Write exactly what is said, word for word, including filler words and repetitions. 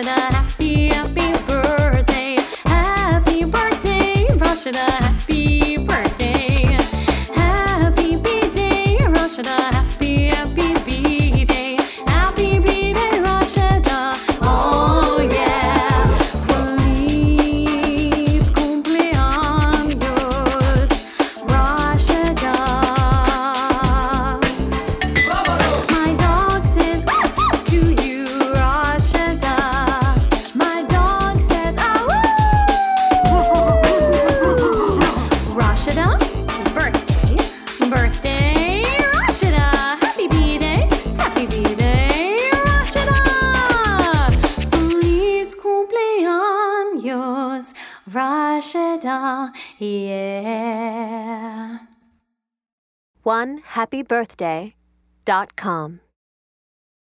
Rashida, happy, happy birthday. Happy birthday, Rashida, happy birthday. Happy B-Day, Rashida, happy, happy B-Day. Happy B-Day, Rashida, oh yeah. Feliz cumpleaños, Rashida. My dog says to you, Rashida. My dog says, ah, woo! Rashida, birthday, birthday, Rashida. Happy B-Day, happy B-Day, Rashida. Feliz cumpleaños, Rashida, yeah. one happy birthday dot com